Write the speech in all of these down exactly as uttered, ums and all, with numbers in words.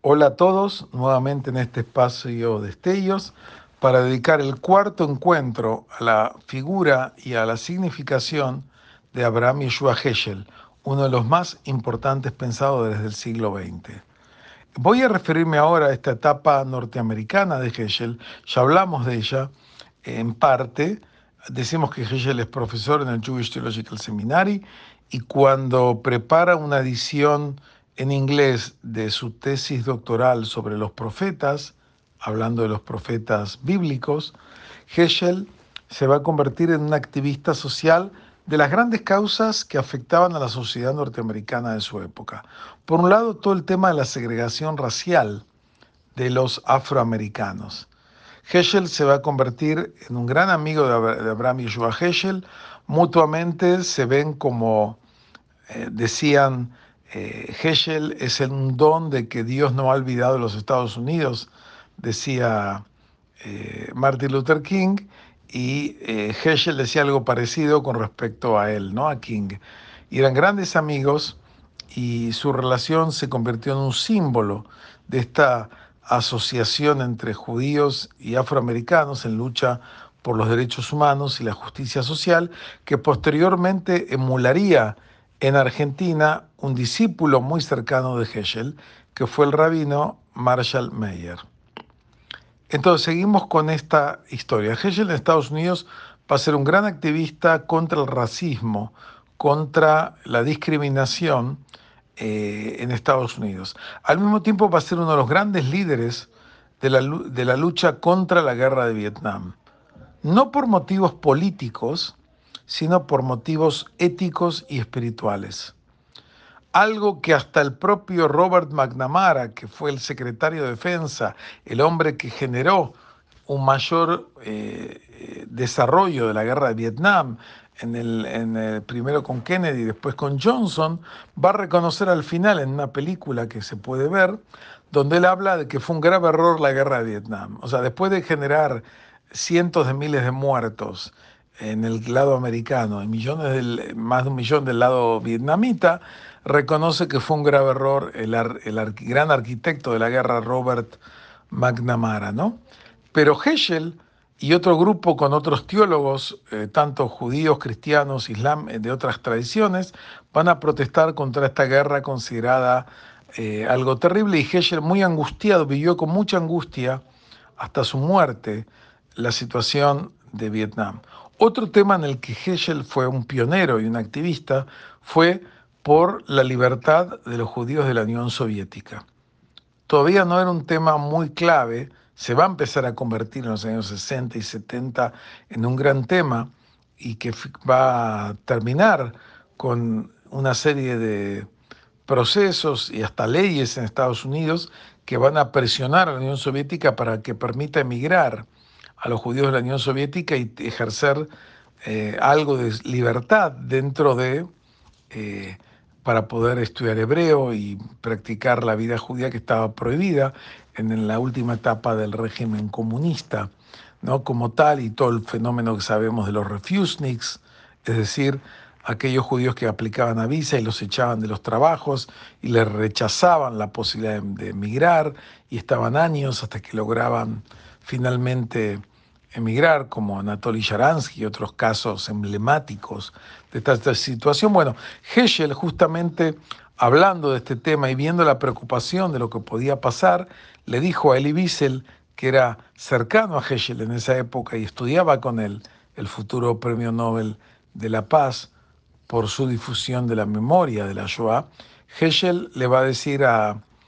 Hola a todos, nuevamente en este espacio de Destellos, para dedicar el cuarto encuentro a la figura y a la significación de Abraham Yeshua Heschel, uno de los más importantes pensadores del siglo veinte. Voy a referirme ahora a esta etapa norteamericana de Heschel. Ya hablamos de ella en parte. Decimos que Heschel es profesor en el Jewish Theological Seminary y cuando prepara una edición en inglés de su tesis doctoral sobre los profetas, hablando de los profetas bíblicos, Heschel se va a convertir en un activista social de las grandes causas que afectaban a la sociedad norteamericana de su época. Por un lado, todo el tema de la segregación racial de los afroamericanos. Heschel se va a convertir en un gran amigo de Abraham Yeshua Heschel. Mutuamente se ven como, eh, decían, eh, Heschel es un don de que Dios no ha olvidado los Estados Unidos, decía eh, Martin Luther King, y eh, Heschel decía algo parecido con respecto a él, ¿no? A King. Y eran grandes amigos y su relación se convirtió en un símbolo de esta asociación entre judíos y afroamericanos en lucha por los derechos humanos y la justicia social, que posteriormente emularía en Argentina un discípulo muy cercano de Heschel, que fue el rabino Marshall Mayer. Entonces seguimos con esta historia. Heschel en Estados Unidos va a ser un gran activista contra el racismo, contra la discriminación eh, en Estados Unidos. Al mismo tiempo va a ser uno de los grandes líderes de la, de la lucha contra la guerra de Vietnam. No por motivos políticos, sino por motivos éticos y espirituales. Algo que hasta el propio Robert McNamara, que fue el secretario de Defensa, el hombre que generó un mayor eh, desarrollo de la guerra de Vietnam, en el, en el, primero con Kennedy y después con Johnson, va a reconocer al final en una película que se puede ver, donde él habla de que fue un grave error la guerra de Vietnam. O sea, después de generar cientos de miles de muertos en el lado americano y millones del, más de un millón del lado vietnamita, reconoce que fue un grave error el, ar, el ar, gran arquitecto de la guerra, Robert McNamara, ¿no? Pero Heschel y otro grupo con otros teólogos, eh, tanto judíos, cristianos, islam, eh, de otras tradiciones, van a protestar contra esta guerra considerada eh, algo terrible, y Heschel, muy angustiado, vivió con mucha angustia hasta su muerte la situación de Vietnam. Otro tema en el que Heschel fue un pionero y un activista fue por la libertad de los judíos de la Unión Soviética. Todavía no era un tema muy clave, se va a empezar a convertir en los años sesenta y setenta en un gran tema y que va a terminar con una serie de procesos y hasta leyes en Estados Unidos que van a presionar a la Unión Soviética para que permita emigrar a los judíos de la Unión Soviética y ejercer eh, algo de libertad dentro de, eh, para poder estudiar hebreo y practicar la vida judía que estaba prohibida en la última etapa del régimen comunista, ¿no? Como tal, y todo el fenómeno que sabemos de los refuseniks, es decir, aquellos judíos que aplicaban a visa y los echaban de los trabajos y les rechazaban la posibilidad de, de emigrar, y estaban años hasta que lograban finalmente emigrar, como Anatoly Sharansky y otros casos emblemáticos de esta, esta situación. Bueno, Heschel, justamente hablando de este tema y viendo la preocupación de lo que podía pasar, le dijo a Elie Wiesel, que era cercano a Heschel en esa época y estudiaba con él, el futuro premio Nobel de la Paz, por su difusión de la memoria de la Shoah. Heschel le va a decir a,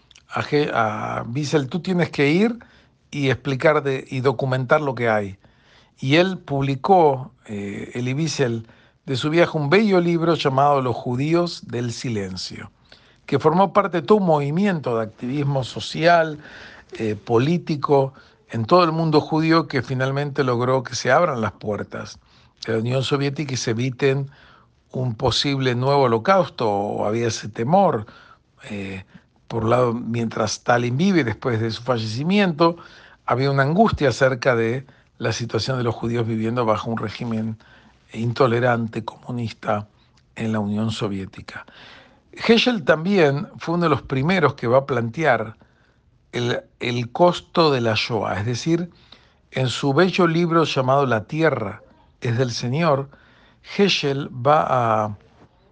a, a Wiesel: tú tienes que ir y explicar de, y documentar lo que hay. Y él publicó, eh, Elie Wiesel, de su viaje, un bello libro llamado Los judíos del silencio, que formó parte de todo un movimiento de activismo social, eh, político, en todo el mundo judío, que finalmente logró que se abran las puertas de la Unión Soviética y se eviten un posible nuevo holocausto, o había ese temor. Eh, por un lado, mientras Stalin vive, después de su fallecimiento, había una angustia acerca de la situación de los judíos viviendo bajo un régimen intolerante, comunista, en la Unión Soviética. Heschel también fue uno de los primeros que va a plantear el, el costo de la Shoah. Es decir, en su bello libro llamado La Tierra es del Señor, Heschel va a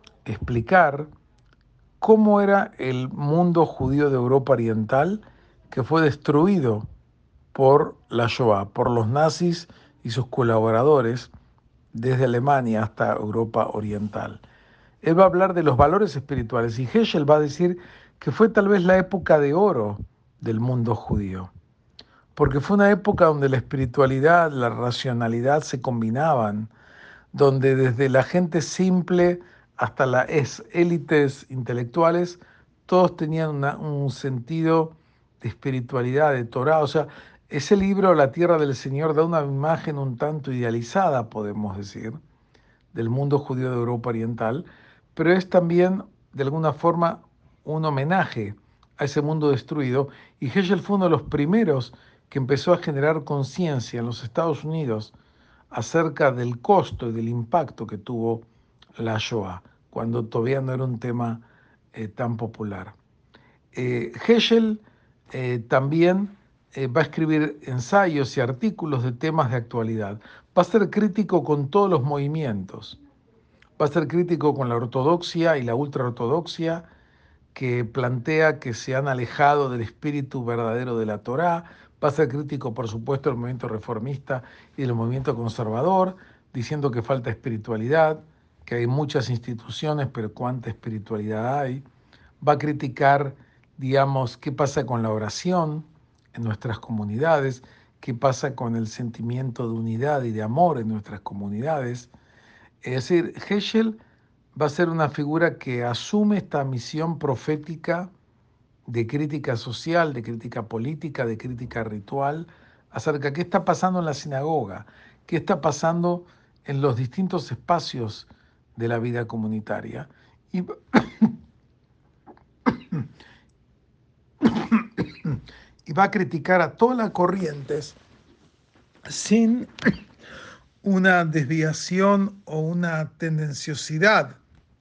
explicar cómo era el mundo judío de Europa Oriental que fue destruido por la Shoah, por los nazis y sus colaboradores desde Alemania hasta Europa Oriental. Él va a hablar de los valores espirituales y Heschel va a decir que fue tal vez la época de oro del mundo judío, porque fue una época donde la espiritualidad, la racionalidad se combinaban, donde desde la gente simple hasta las élites intelectuales, todos tenían una, un sentido de espiritualidad, de Torah. O sea, ese libro, La Tierra del Señor, da una imagen un tanto idealizada, podemos decir, del mundo judío de Europa Oriental, pero es también, de alguna forma, un homenaje a ese mundo destruido. Y Heschel fue uno de los primeros que empezó a generar conciencia en los Estados Unidos acerca del costo y del impacto que tuvo la Shoah, cuando todavía no era un tema eh, tan popular. Eh, Heschel eh, también eh, va a escribir ensayos y artículos de temas de actualidad. Va a ser crítico con todos los movimientos. Va a ser crítico con la ortodoxia y la ultraortodoxia, que plantea que se han alejado del espíritu verdadero de la Torá. Va a ser crítico, por supuesto, del movimiento reformista y del movimiento conservador, diciendo que falta espiritualidad, que hay muchas instituciones, pero cuánta espiritualidad hay. Va a criticar, digamos, qué pasa con la oración en nuestras comunidades, qué pasa con el sentimiento de unidad y de amor en nuestras comunidades. Es decir, Heschel va a ser una figura que asume esta misión profética de crítica social, de crítica política, de crítica ritual, acerca de qué está pasando en la sinagoga, qué está pasando en los distintos espacios de la vida comunitaria. Y, y va a criticar a todas las corrientes sin una desviación o una tendenciosidad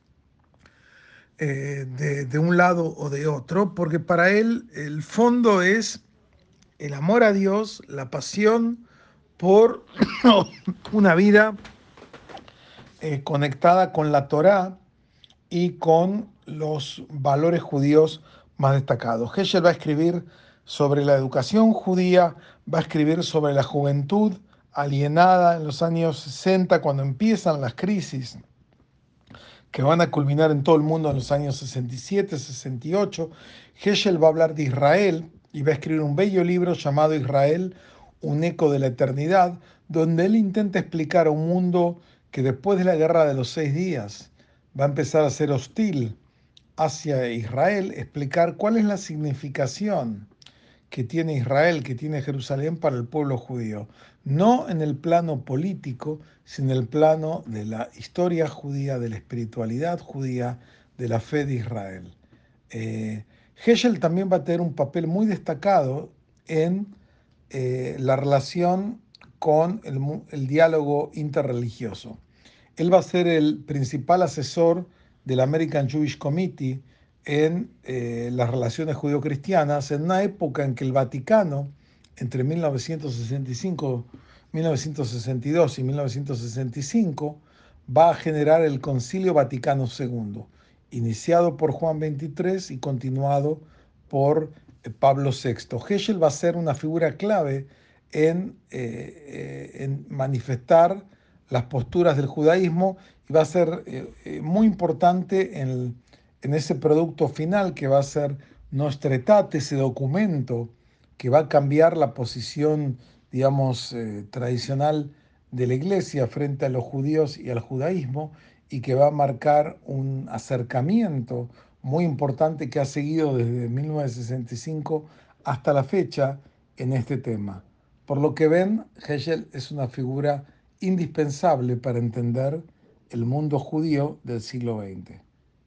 eh, de, de un lado o de otro, porque para él el fondo es el amor a Dios, la pasión por una vida eh, conectada con la Torá y con los valores judíos más destacados. Heschel va a escribir sobre la educación judía, va a escribir sobre la juventud alienada en los años sesenta, cuando empiezan las crisis que van a culminar en todo el mundo en los años sesenta y siete, sesenta y ocho. Heschel va a hablar de Israel y va a escribir un bello libro llamado Israel, un eco de la eternidad, donde él intenta explicar a un mundo que después de la guerra de los seis días va a empezar a ser hostil hacia Israel, explicar cuál es la significación que tiene Israel, que tiene Jerusalén para el pueblo judío, no en el plano político, sino en el plano de la historia judía, de la espiritualidad judía, de la fe de Israel. Eh, Heschel también va a tener un papel muy destacado en eh, la relación con el, el diálogo interreligioso. Él va a ser el principal asesor del American Jewish Committee en eh, las relaciones judío-cristianas, en una época en que el Vaticano, entre mil novecientos sesenta y cinco, mil novecientos sesenta y dos y mil novecientos sesenta y cinco, va a generar el Concilio Vaticano segundo, iniciado por Juan veintitrés y continuado por eh, Pablo sexto. Heschel va a ser una figura clave en, eh, eh, en manifestar las posturas del judaísmo y va a ser eh, eh, muy importante en, en ese producto final que va a ser Nostra Aetate, ese documento que va a cambiar la posición, digamos, eh, tradicional de la Iglesia frente a los judíos y al judaísmo, y que va a marcar un acercamiento muy importante que ha seguido desde mil novecientos sesenta y cinco hasta la fecha en este tema. Por lo que ven, Heschel es una figura indispensable para entender el mundo judío del siglo veinte.